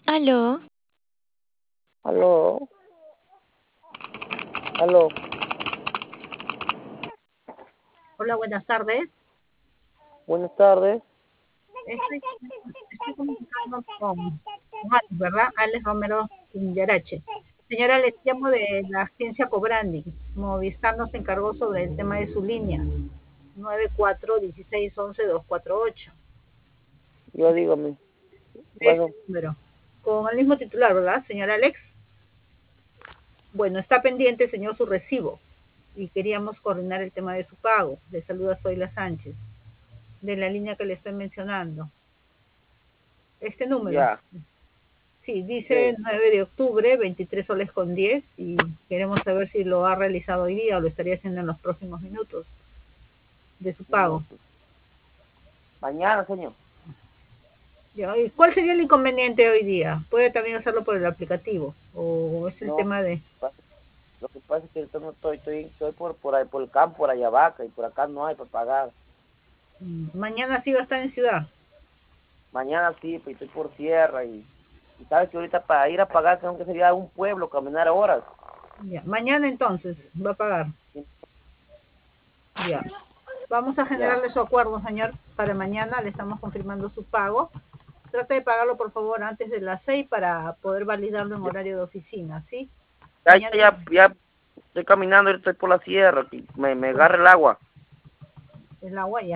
Aló, Aló, aló, Hola, buenas tardes. buenas tardes. Estoy, estoy comunicando con Alex, ¿verdad? Alex Romero Yarache. Señora, les llamo de la agencia Cobrandi. Movistar nos encargó sobre el tema de su línea. 94 16 11 248. Yo dígame, Este bueno, número. Con el mismo titular, ¿verdad, señora Alex? Bueno, está pendiente, señor, su recibo. Y queríamos coordinar el tema de su pago. Le saluda Zoila Sánchez, de la línea que le estoy mencionando. Este número. ya, Sí, dice sí, 9 de octubre, 23 soles con 10 y queremos saber si lo ha realizado hoy día o lo estaría haciendo en los próximos minutos de su pago. minutos. Mañana, señor. Ya, ¿y cuál sería el inconveniente hoy día? Puede también hacerlo por el aplicativo o es el No, tema de... lo que pasa es que yo no estoy por ahí, por el campo, por Ayabaca, y por acá no hay para pagar. Mañana sí va a estar en ciudad. Mañana sí, pues estoy por sierra y sabes que ahorita para ir a pagar tengo que salir a un pueblo, caminar horas. Ya, mañana entonces va a pagar. Ya. Vamos a Ya, generarle su acuerdo, señor, para mañana. Le estamos confirmando su pago. Trate de pagarlo, por favor, antes de las 6 para poder validarlo en ya, horario de oficina, ¿sí? ya, Mañana ya estoy caminando, estoy por la sierra, que me agarra el agua. el agua ya.